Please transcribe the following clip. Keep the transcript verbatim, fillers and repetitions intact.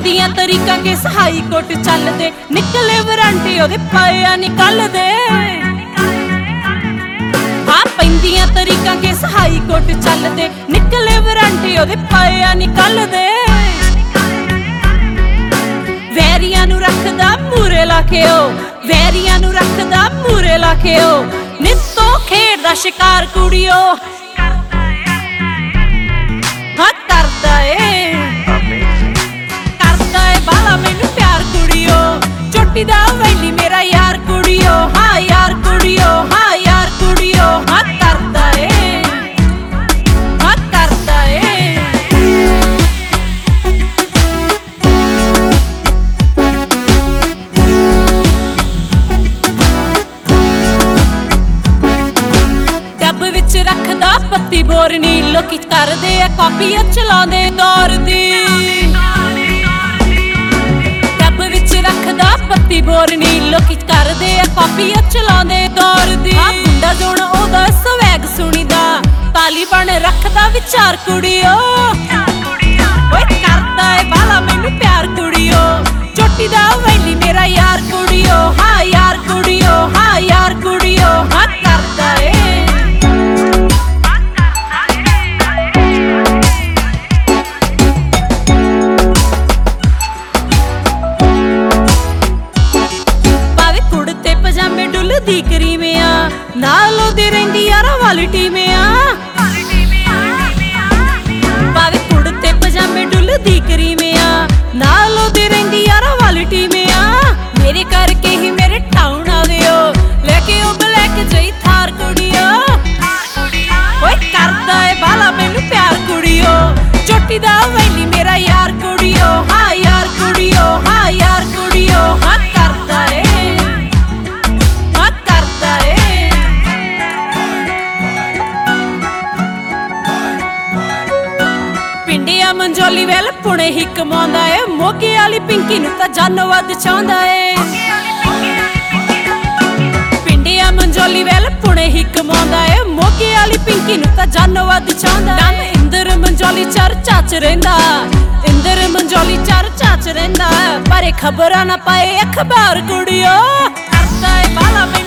ਪੈਂਦੀਆਂ ਤਰੀਕਾਂ ਕੇ ਸਹਾਈ ਕੋਟ ਚੱਲਦੇ ਨਿਕਲੇ ਵਾਰੰਟੀ ਉਹਦੇ ਪਾਇਆ ਨਿਕਲਦੇ ਹਾਂ ਪੈਂਦੀਆਂ ਤਰੀਕਾਂ ਕੇ ਸਹਾਈ ਕੋਟ ਚੱਲਦੇ ਨਿਕਲੇ ਵਾਰੰਟੀ ਉਹਦੇ ਪਾਇਆ ਨਿਕਲਦੇ ਵੈਰੀਆਂ ਨੂੰ ਰੱਖਦਾ ਮੂਰੇ ਲਾ ਕੇ ਉਹ ਵੈਰੀਆਂ ਨੂੰ ਰੱਖਦਾ ਮੂਰੇ ਲਾ ਕੇ ਉਹ ਨਿੱਤੋਂ ਖੇਡਦਾ ਸ਼ਿਕਾਰ ਕੁੜੀਓ ਹਾਂ ਕਰਦਾ ਏ ਕਰਦਾ ਏ ਬਾਲਾ ਮੈਨੂੰ ਪਿਆਰ ਕੁੜੀਓ ਚੋਟੀ ਦਾ ਵੈਲੀ ਮੇਰਾ ਯਾਰ ਕੁੜੀਓ ਹਾਂ ਯਾਰ ਕੁੜੀਓ ਹਾਂ ਯਾਰ ਕੁੜੀਓ ਹਾਂ ਕਰਦਾ ਏ ਹਾਂ ਕਰਦਾ ਏ ਡੱਬ ਵਿੱਚ ਰੱਖਦਾ ਪੱਤੀ ਬੋਰਨੀ ਲੋਕੀ ਕਰਦੇ ਆ ਕਾਪੀ ਚਲਾਉਂਦੇ ਦੌਰ ਦੀ ਡੱਬ ਵਿੱਚ ਰੱਖਦਾ ਪੱਤੀ ਬੋਰਨੀ ਲੋਕੀ ਕਰਦੇ ਆ ਕਾਪੀ ਚਲਾਉਂਦੇ ਦੌਰ ਦੀ ਆ ਮੁੰਡਾ ਜੋਣ ਉਹਦਾ ਸਵੈਗ ਸੁਣੀਦਾ ਤਾਲੀ ਬਣ ਰੱਖਦਾ ਵਿਚਾਰ ਕੁੜੀਓ ਓਏ ਕਰਦਾ ਏ ਬਾਲਾ ਮੈਨੂੰ ਪਿਆਰ ਕੁੜੀਓ ਚੋਟੀ ਦਾ ਵੈਲੀ ਮੇਰਾ ਯਾਰ ਕੁੜੀਓ ਹਾਂ ਯਾਰ ਕੁੜੀਓ ਹਾਂ ਯਾਰ ਕੁੜੀਓ ਹਾਂ ਕਰਦਾ ਏ ਦੀ ਕਰੀਮਿਆ ਨਾਲ ਉਹਦੀ ਰਹਿੰਦੀ ਯਾਰਾਂ ਵਾਲੀ ਟੀਮਿਆ ਪਾਵੇ ਕੁੜਤੇ ਪਜਾਮੇ ਡੁੱਲਦੀ ਕਰੀਮਿਆ ਨਾਲ ਉਹਦੀ ਰਹਿੰਦੀ ਯਾਰਾਂ ਵਾਲੀ ਟੀਮਿਆ ਮੇਰੇ ਕਰਕੇ ਹੀ ਮੇਰੇ ਟਾਊਨ ਆਵਿਓ ਲੈ ਕੇ ਉਹ ਬਲੈਕ ਜਈ ਥਾਰ ਕੁੜੀਓ ਓਏ ਕਰਦਾ ਏ ਬਾਲਾ ਮੈਨੂੰ ਪਿਆਰ ਕੁੜੀਓ ਚੋਟੀ ਦਾ ਵੈਲੀ ਮੇਰਾ ਯਾਰ ਕੁੜੀਓ ਹਾਂ ਯਾਰ ਕੁੜੀਓ ਹਾਂ ਯਾਰ ਕੁੜੀਓ ਹਾਂ ਕਰਦਾ ਏ ਪਿੰਡਿਆ ਮੰਜੋਲੀ ਵੇਲ ਪੁਣੇ ਹੀ ਕਮਾਉਂਦਾ ਏ ਮੋਗੇ ਵਾਲੀ ਪਿੰਕੀ ਨੂੰ ਤਾਂ ਜਾਨੋਂ ਵੱਧ ਚਾਹੁੰਦਾ ਏ ਪਿੰਡਿਆ ਮੰਜੋਲੀ ਵੇਲ ਪੁਣੇ ਹੀ ਕਮਾਉਂਦਾ ਏ ਮੋਗੇ ਵਾਲੀ ਪਿੰਕੀ ਨੂੰ ਤਾਂ ਜਾਨੋਂ ਵੱਧ ਚਾਹੁੰਦਾ ਏ ਇੰਦਰ ਮੰਜੋਲੀ ਚਰਚਾ ਚ ਰਹਿੰਦਾ ਇੰਦਰ ਮੰਜੋਲੀ ਚਰਚਾ ਚ ਰਹਿੰਦਾ ਪਰ ਖਬਰਾਂ ਨਾ ਪਾਏ ਅਖਬਾਰ ਕੁੜੀਓ ਕਰਦਾ ਏ ਬਾਲਾ